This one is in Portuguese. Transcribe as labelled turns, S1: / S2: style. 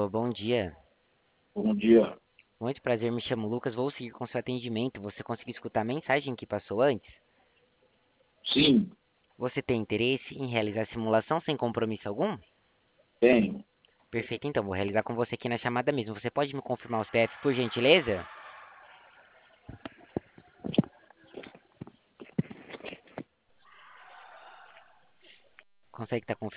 S1: Alô, bom dia.
S2: Bom dia.
S1: Muito prazer, me chamo Lucas. Vou seguir com seu atendimento. Você conseguiu escutar a mensagem que passou antes?
S2: Sim,
S1: Você tem interesse em realizar a simulação sem compromisso algum?
S2: tenho.
S1: Perfeito, então vou realizar com você aqui na chamada mesmo. Você pode me confirmar o CPF, por gentileza? Consegue estar